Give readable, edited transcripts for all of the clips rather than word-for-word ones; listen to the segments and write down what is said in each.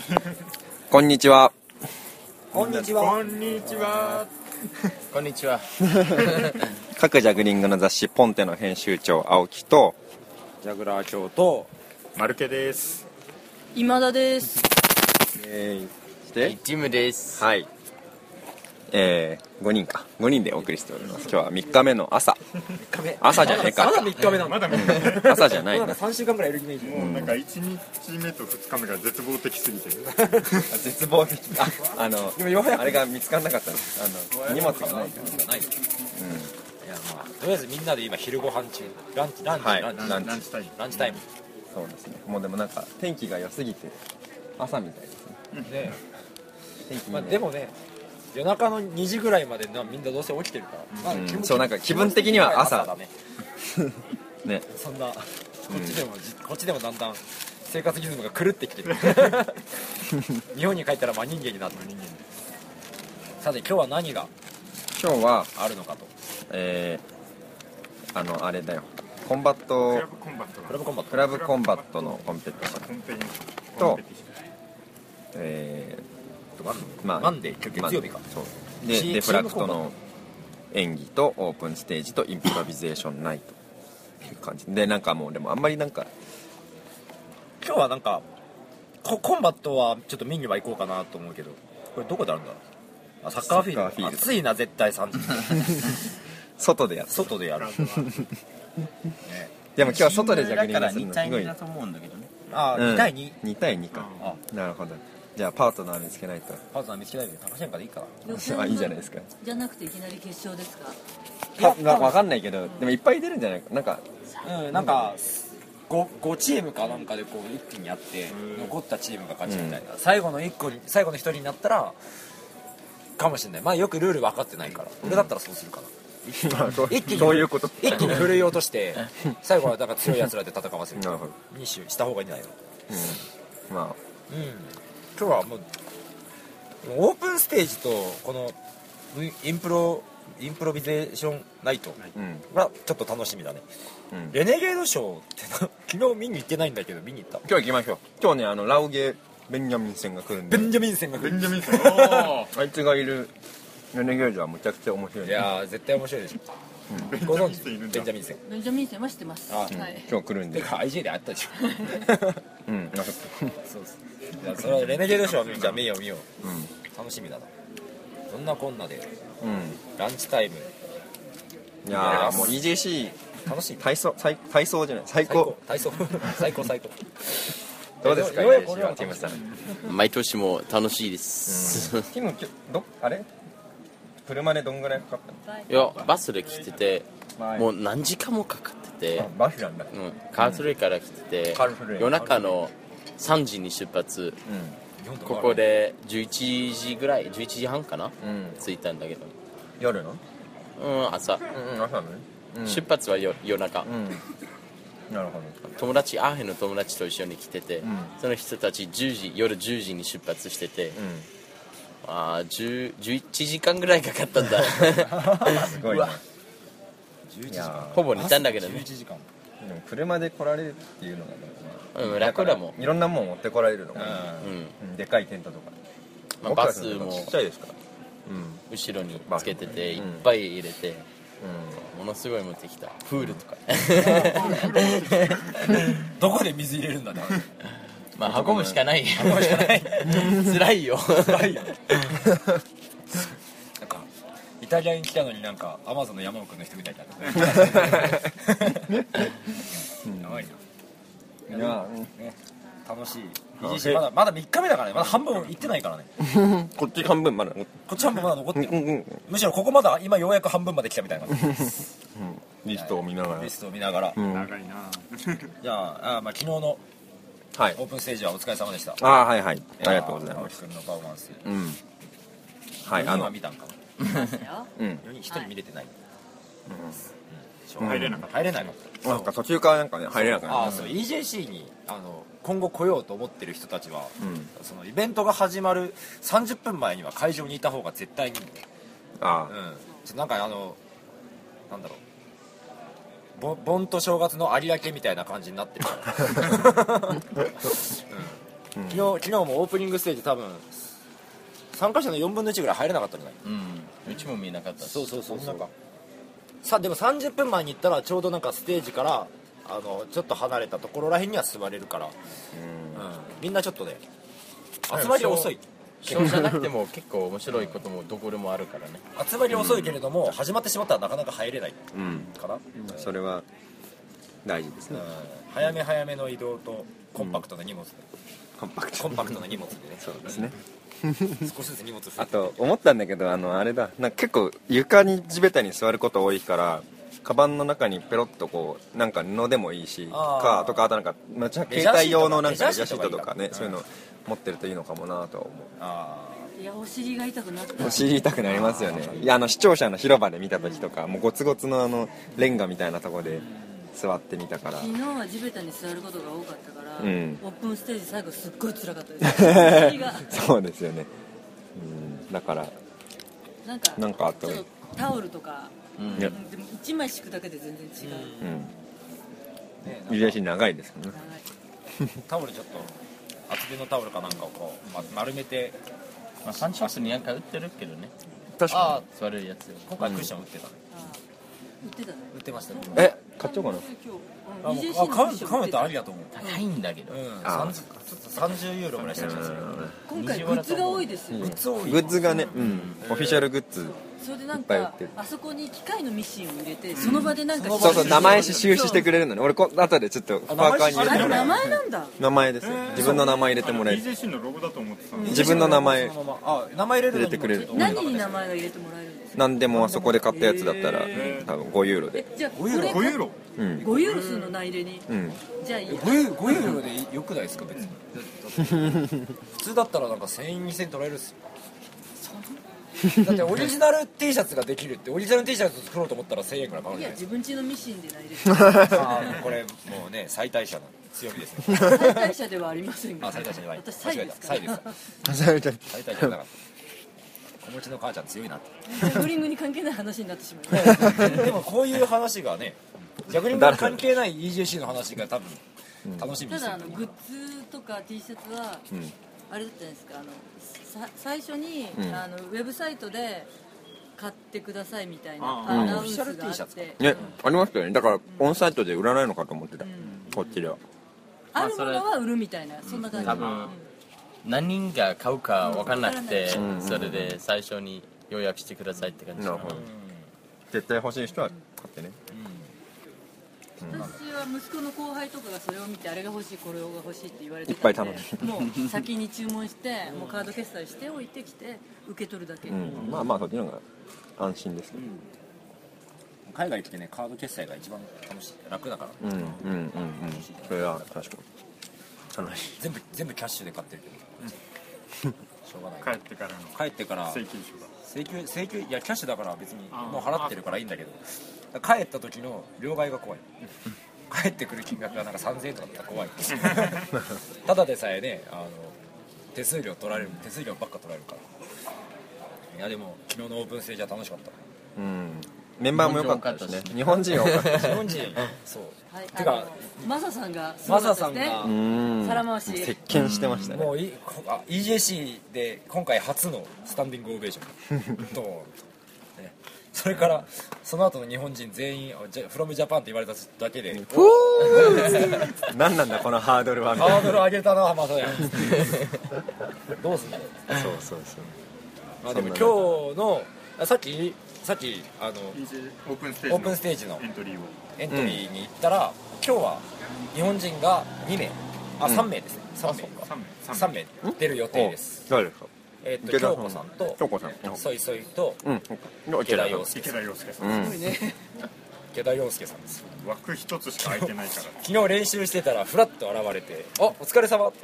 こんにちは。 こんにちは。 こんにちは。 こんにちは。 各ジャグリングの雑誌ポンテの編集長青木とジャグラー長とマルケです。 今田です。 してジムです。 はい、5人でお送りしております。今日は3日目の朝。朝じゃねえか。 まだ3日目なんだ。 まだ見て朝じゃないなんか3週間ぐらいいるイメージ。 もうなんか1日目と2日目が絶望的すぎて絶望的。 でもようやくあれが見つからなかったの。荷物がないから。 ない。いやまあとりあえずみんなで今昼ご飯中、ランチはいランチタイム。 ランチタイム。 そうですね。もうでもなんか天気が良すぎて朝みたいですね。 ね、 天気いいね。 まあでもね、夜中の2時ぐらいまでみんなどうせ起きてるから。まあそうなんか気分的には朝だね。 ね。 そんなこっちでもだんだん生活リズムが狂ってきてる。日本に帰ったら真人間になった人間。さて今日は何が今日はあるのかと。 あれだよ。コンバックトラブコンバットがクラブコンバット。 クラブコンバットのコンペティションコンペとコンペティシマンデー今日月曜日か。 そうでデフラクトの演技とオープンステージとインプロビゼーションナイトっていう感じで、なんかもうでもあんまりなんか今日はなんかコンバットはちょっと見には行こうかなと思うけど、これどこであるんだろう。サッカーフィールド。 サッカーフィールド暑いな絶対3時。 外でやってる。 外でやる。 でも今日は外でジャグリングするのすごい。 と思うんだけどね。 ああ、2対2。 2対2か。なるほど。じゃあパートナー見つけないと。 パートナー見つけないで高橋かでいいかな。 あ、いいじゃないですか。 じゃなくていきなり決勝ですか。 わかんないけど、でもいっぱい出るんじゃないか。なんかなんか5チームかなんかでこう一気にやって残ったチームが勝ちみたいな、最後の1人になったらかもしれない。まあよくルール分かってないから、俺だったらそうするかな。一気にどういうこと？ 一気に振るい落として最後はだから強いやつらで戦わせるなるほど。 にした方がいいんじゃないの。 ま今日はもうオープンステージとこのインプロビゼーションナイトがちょっと楽しみだね。レネゲードショーって昨日見に行ってないんだけど見に行った。 今日行きましょう。今日ねラウゲーベンジャミン戦が来るんで。 ベンジャミン戦が来る。 ベンジャミンさん。 あいつがいるレネゲードはむちゃくちゃ面白い。 いやー絶対面白いでしょ。ご存知ベンジャミン戦。 ベンジャミン戦は知ってます。はい。 今日来るんで。 てか IG であったでしょ。そうです。いやそれはレネゲードショーはじゃあ見よう。楽しみだな。そんなこんなでランチタイム。 いやーもう EJC 楽しい。 体操じゃない最高。 最高。 どうですか？ ようやくこれはティムさん。 毎年も楽しいです。 ティムあれ？車でどんぐらいかかったの？ いや、バスで来てて、もう何時間もかかってて、 バスなんだ。 カールスレイから来ててカールスレイ、 夜中の3時に出発、ここで11時ぐらい、11時半かな、着いたんだけど、 夜の？ 朝、 朝のね。 出発は夜中。 なるほ友達、アーヘンの友達と一緒に来てて、その人たち夜10時に出発してて、11時間ぐらいかかったんだ。 すごいね。 11時間。 ほぼ寝たんだけどね。 11時間。 でも車で来られるっていうのがね、 楽だもん。 いろんなもん持ってこられるのが、でかいテントとか。 バスもちっちゃいですから。 後ろにつけてていっぱい入れて、ものすごい持ってきた。プールとか。 どこで水入れるんだね。 まあ運ぶしかない。辛いよ。 なんかイタリアに来たのになんかアマゾンの山奥の人みたいだね。やばいな。 いや楽しい。まだ3日目だからね。まだ半分行ってないからね。 こっち半分まだ。 こっち半分まだ残ってる。むしろここまだ今ようやく半分まで来たみたいな。 リストを見ながら。 リストを見ながら。 長いな。 じゃあ昨日のオはい。 ープンステージはお疲れ様でした。 はい。ありがとうございます。 青木君のパフォーマンス。 はい。 4人は見たんかな。 見ましたよ。 1人見れてない。 入れなかった。 入れないの。 なんか途中からなんかね入れなくなる。 そう EJC に今後来ようと思ってる人たちは、そのイベントが始まる30分前には会場にいた方が絶対になんかなんだろう盆と正月の有明みたいな感じになってるから、 昨日もオープニングステージ多分参加者の4分の1ぐらい入れなかったんじゃない？ うちも見えなかったし。 そうさでも30分前に行ったらちょうどなんかステージからちょっと離れたところらへんには座れるから、みんなちょっとね集まり遅い。 ショーじゃなくても結構面白いこともどこでもあるからね。 集まり遅いけれども、始まってしまったらなかなか入れないかな、 それは大事ですね。 早めの移動とコンパクトな荷物で、コンパクトな荷物でね。 そうですね。 少しずつ荷物増えて。 あと思ったんだけどあれだ、なんか結構床に地べたに座ること多いから、カバンの中にペロッとこうなんか布でもいいしあとなんか携帯用のなんかレジャーシートとかね、そういうの持ってるといいのかもなとは思う。 いやお尻が痛くなった。 お尻痛くなりますよね。いや視聴者の広場で見た時とか、もうゴツゴツのレンガみたいなところで座ってみたから。 昨日は地べたに座ることが多かったから、オうんープンステージ最後すっごい辛かったですお尻がそうですよね。だからなんかあったちょっとタオルとか、 いやでも1枚敷くだけで全然違う、 入れ足長いですもんね。 タオルちょっと厚手のタオルかなんかをこう丸めて、 ファンショップになんか売ってるけどね。 確かに。 座れるやつ。 今回クッション売ってたね。 売ってたね。 売ってましたね。 買っちゃおうかな。 買うとありだと思う。 高いんだけど。 30ユーロぐらいしたんですよ。 今回グッズが多いですよね。 グッズがね、オフィシャルグッズ。 それでなんかあそこに機械のミシンを入れて、その場でなんかそう名前刺繍してくれるのね。俺後でちょっとパーカーに入れてもらう。 名前なんだ。 名前ですよ。自分の名前入れてもらえる。 DJC のロゴだと思ってた。 自分の名前名前入れてくれる。 何に名前が入れてもらえるんですか？ 何でもあそこで買ったやつだったら多分5ユーロで。 じゃあ 5ユーロ 5ユーロするの名入れに。じゃあいい。 5ユーロでよくないですか別に。普通だったらなんか1000円2000円取られるっすよ。だってオリジナル T シャツができるって、オリジナル T シャツ作ろうと思ったら1000円くらいかかるじゃないですか。 自分家のミシンで名入れてこれもうね最大者の強みですね。 最大者ではありませんが。 最大者じゃない。 私サイですから。 サイです。最大者じゃなかった。お持ちの母ちゃん強いなって。 ジャグリングに関係ない話になってしまいました。でもこういう話がね、ジャグリングに関係ない EJC の話が多分楽しみですよ。 ただグッズとか T シャツはあれだったじゃないですか、最初に、ウェブサイトで買ってくださいみたいなアナウンスがあってね、ありましたよね。だからオンサイトで売らないのかと思ってた、こっちでは。 あるものは売るみたいな、そんな感じ。 多分何人が買うか分かんなくて、それで最初に予約してくださいって感じ。 絶対欲しい人は買ってね。 私は息子の後輩とかがそれを見て、あれが欲しいこれが欲しいって言われていっぱいたの頼で、もう先に注文してもうカード決済しておいてきて受け取るだけ。 まあそっちの方が安心ですね。 海外行ってね、カード決済が一番楽しい、楽だから。 それは確かに楽しい。 全部キャッシュで買ってるけど、しょうがない。帰ってから請求いやキャッシュだから別にもう払ってるからいいんだけど、帰った時の両替が怖い。帰ってくる金額がなんか3000円とかだったら怖い。ただでさえね、手数料ばっか取られるから。いやでも昨日のオープンステージは楽しかった。 メンバーも良かったですね。日本人多かったです。 日本人そう。 てかマサさんが皿回し席巻してましたね。 もうEJC で今回初のスタンディングオベーションと、それからその後の日本人全員フロムジャパンって言われただけで、 何なんだこのハードルは。 ハードル上げたなまさや。どうすんだろう。 そう。 まあでも今日のさっきオープンステージのエントリーに行ったら、今日は日本人が2名3名ですね。3名出る予定です。 誰ですか？ 京子さんとソイソイと池田陽介さん。池田陽介さんです。 枠一つしか空いてないから。 昨日練習してたらフラッと現れて、お疲れ様って。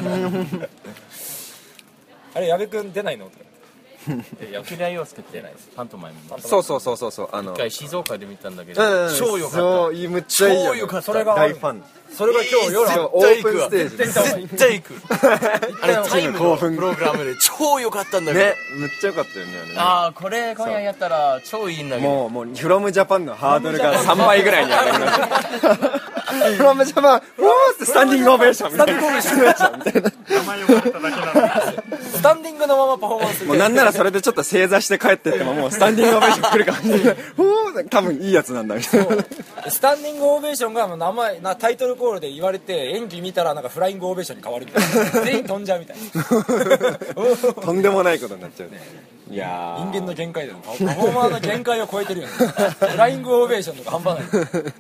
あれ矢部君出ないのって。 池田陽介ってパントマイム。 そう一回静岡で見たんだけど、超良かった。 そうむっちゃいいよ。 超良かった。それが大ファン。 それが今日夜オープンステージ絶対行く。あれタイムのプログラムで超良かったんだけど。 ね、むっちゃ良かったよね。 これ今夜やったら超いいんだけど。もうフロムジャパンのハードルが3倍ぐらいに上がりました。 フロムジャパン、フォーってスタンディングオベーションみたいな。 名前呼ばれただけなのにスタンディングのままパフォーマンスもうなんならそれでちょっと正座して帰ってってももうスタンディングオベーション来るかもしれない。フォー多分いいやつなんだみたいな。 スタンディングオベーションが名前タイトルコールで言われて演技見たらなんかフライングオベーションに変わるみたいな。全員飛んじゃうみたいな。 とんでもないことになっちゃうね。いや人間の限界だよ。パフォーマーの限界を超えてるよね。フライングオベーションとか半端ない。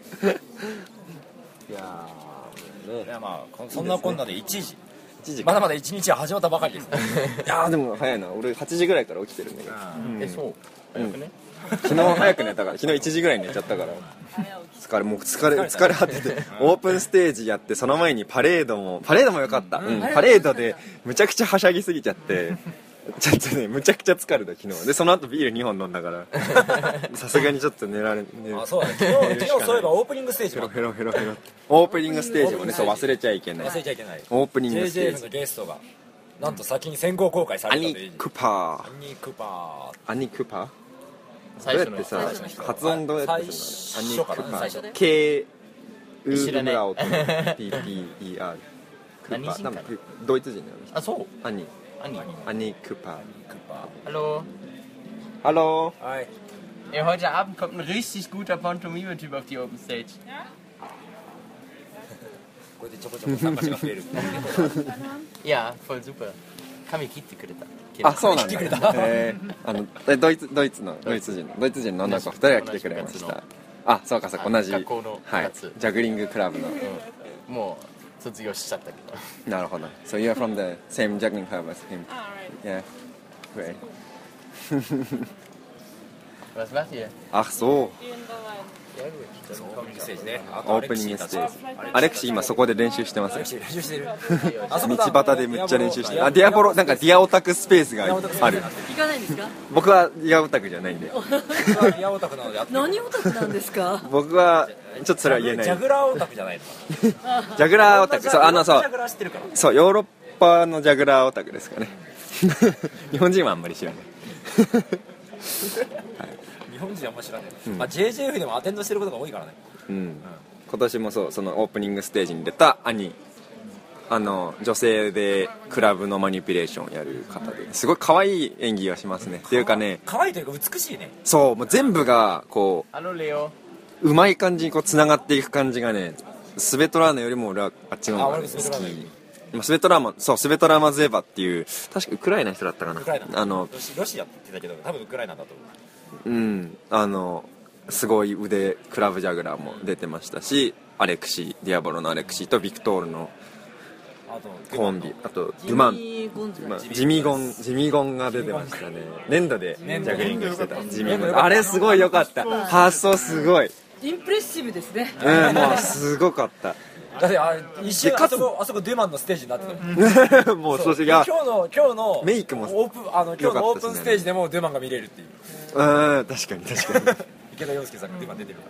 いやいやまあそんなこんなで1時まだまだ1日は始まったばかりです。 いやでも早いな。俺8時ぐらいから起きてるんだけど、 そう早くね、 昨日早く寝たから、昨日1時ぐらいに寝ちゃったから疲れ果ててオープンステージやって、その前にパレードも良かった、パレードでむちゃくちゃはしゃぎすぎちゃってちょっとねむちゃくちゃ疲れた昨日で、その後ビール2本飲んだからさすがにちょっと寝られあそうだね、昨日そういえばオープニングステージもヘロオープニングステージもね、そう忘れちゃいけない、 忘れちゃいけない。 オープニングステー JJF ジのゲストがなんと先に先行公開さアれたという。 ニクパアニクパーアニクパー最初のどうやってさ最初の人発音どうやってするの？アニクパ最初ー K ウ知らないームラオと PPER 何人かなドイツ人なのあそうアニアニクパー Hallo. Hallo. Hi. Ja, heute Abend kommt ein richtig guter Pantomime-Typ auf die Open Stage. これでちょこちょこ参加者が増える。 Ja, voll super. Kami 切ってくれた。 あ、そうなんだ。ドイツ人の女の子2人が来てくれました。あ、そうかそうか、同じ学校のはい、ジャグリングクラブの。 もう卒業しちゃったけど。 なるほど。So you're from the same juggling club as him. Yeah. Great. Was macht ihr? Ach so. オープニングステージね。 オープニングステージ。アレクシー今そこで練習してますよ。 練習してる。 道端でめっちゃ練習してる。あ、ディアボロなんかディアオタクスペースがある。 行かないんですか？ 僕はディアオタクじゃないんで。 リアオタクなので。 何オタクなんですか？ 僕はちょっとそれは言えない。 ジャグラーオタクじゃないの。 ジャグラーオタク。そうそうジャグラー知ってるから。 そうヨーロッパのジャグラーオタクですかね。日本人はあんまり知らない。 日本人あんま知らない。JJF でもアテンドしてることが多いからね。 今年もそうそのオープニングステージに出た兄女性でクラブのマニピュレーションをやる方ですごい可愛い演技をしますね。っていうかね、 可愛いというか美しいね。 そうもう全部がこ Hallo Leo. ううまい感じにこうつながっていく感じがね、スベトラーナよりも俺はあっちの方が好き。スベトラーマゼーバっていう確かウクライナの人だったかな。 ロシアって言ってたけど多分ウクライナだと思う。 すごい腕クラブジャグラーも出てましたし、アレクシーディアボロのアレクシーとビクトールのコンビ、あとドゥマン、ジミゴンが出てましたね。粘土でジャグリングしてたジミゴン、あれすごい良かった。発想すごいインプレッシブですね。 もうすごかった。 だって一瞬あそこデュマンのステージになってた。 もうそして今日のメイクも今日のオープンステージでもデュマンが見れるっていう。 確かに池田洋介さんがデュマン出てるから。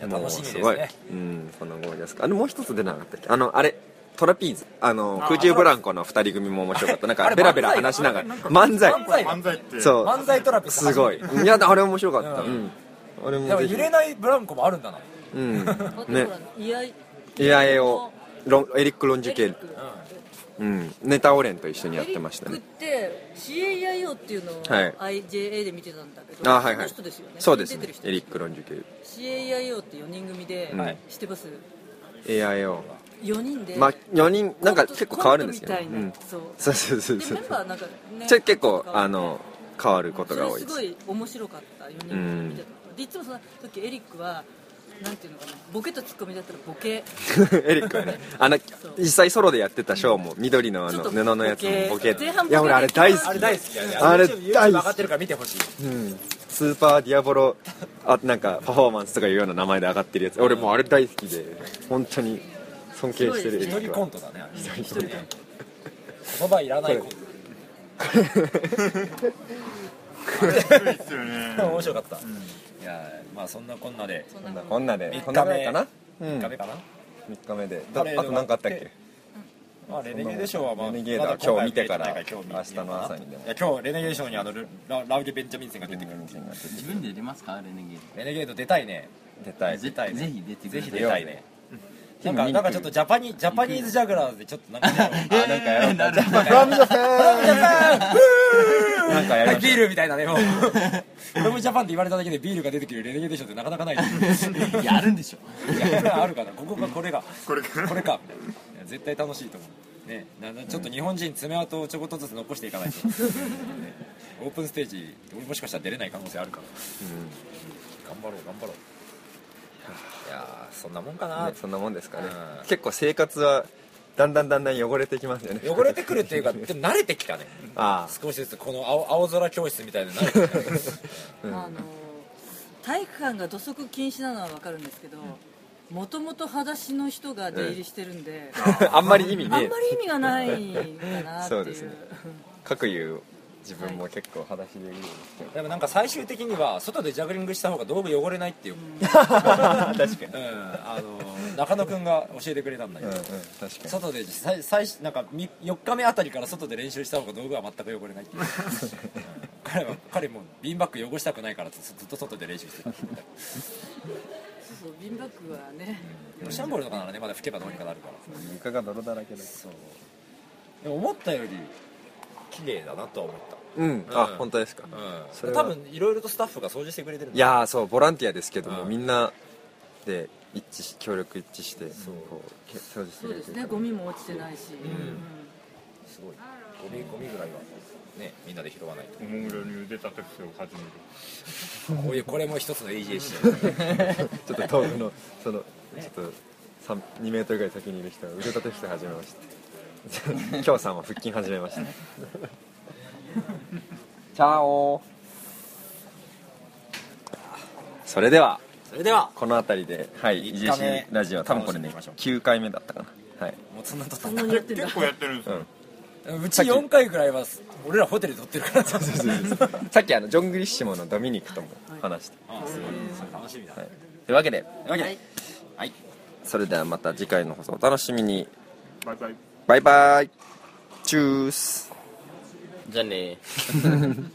楽しみですね。 その後ですか。もう一つ出なかったっけ。あれトラピーズ空中ブランコの2人組も面白かった。なんかベラベラ話しながら漫才ってそう漫才トラピーズすごい。いやあれ面白かった。あれもでも揺れないブランコもあるんだな。 ね。イアエオエリック・ロンジュケル、ネタオレンと一緒にやってましたね。 エリックって CAIO っていうのを IJA で見てたんだけど、 はいはい、 人ですよね。 そうですね。エリック・ロンジュケル CAIO って4人組で、知ってます？ AIO 4人で、 4人なんか結構変わるんですよね。そうでメンバーなんかね結構変わることが多いです。 すごい面白かった4人組見てた。でいつもその時エリックはなんていうのかな、ボケとツッコミだったらボケエリックはね実際ソロでやってたショーも緑の布のやつもボケ。いや俺あれ大好き。 あれ大好き。 あれ大好き。 上がってるから見てほしい。 スーパーディアボロなんかパフォーマンスとかいうような名前で上がってるやつ、俺もうあれ大好きで本当に尊敬してる。 一人コントだね。一人言葉いらないコント。面白かった。いやまあそんなこんなでこんなで 3日目かな。 3日目であと何かあったっけ。 レネゲードショーはレネゲードは今日見てから明日の朝にでも。 今日レネゲードショーにラウデ・ベンジャミンセンが出てくる。 自分で出ますか？レネゲード。 レネゲード出たいね。 出たい出たいねぜひ出てくぜれひ出たいねなんかちょっとジャパニーズジャグラーでちょっとなんかなんかやろうなるフラムジャパンなんかやりましょうビールみたいなねもうフラムジャパンって言われただけでビールが出てくるレネゲードションってなかなかないやるんでしょいやあるかなこれかこれこれかいや絶対楽しいと思うねちょっと日本人爪痕をちょこっとずつ残していかないと、オープンステージもしかしたら出れない可能性あるから、頑張ろういやーそんなもんかな、 ね、そんなもんですかね、 うん結構生活はだんだん汚れてきますよね汚れてくるっていうかでも慣れてきたねあ少しずつこの青空教室みたいなの慣れてきたね体育館が土足禁止なのは分かるんですけど、もともと裸足の人が出入りしてるんで、 あんまり意味ねあんまり意味がないかなっていうそうですね各言う自分も結構裸足でいるんですけど、 でもなんか最終的には外でジャグリングした方が道具汚れないっていう、 確かに、 中野くんが教えてくれたんだけど、 確かに外でなんか4日目あたりから外で練習した方が道具は全く汚れないっていう彼もビンバッグ汚したくないからずっと外で練習してたそうビンバッグはね、 シャンボールとかならねまだ拭けばどうにかなるから床が泥だらけでそうでも思ったより綺麗だなとは思った本当ですか、それは多分いろいろとスタッフが掃除してくれてるんだいやーそうボランティアですけども、 うんみんなで協力一致してこう掃除してそうですくれてるね、ゴミも落ちてないし、 すごいゴミぐらいはねみんなで拾わないとおもむろに腕立て伏せを始めるこれも一つの AJ してちょっと遠くのちょっと2メートルぐらい先にいる人が腕立て伏せ始めましたきょうさんは腹筋始めましたチャオそれではこの辺りではい 1日目 EJC ラジオ多分これね9回目だったかな、はい、 もうそんなとそんなにやってんだ結構やってるんですよ、 うち4回ぐらいは俺らホテルで撮ってるからさっきジョングリッシモのドミニクとも話して、 あすごいそれ楽しみだ、 はい、というわけではいそれではまた次回の放送お楽しみに。 バイバイバイバイチュースじゃあね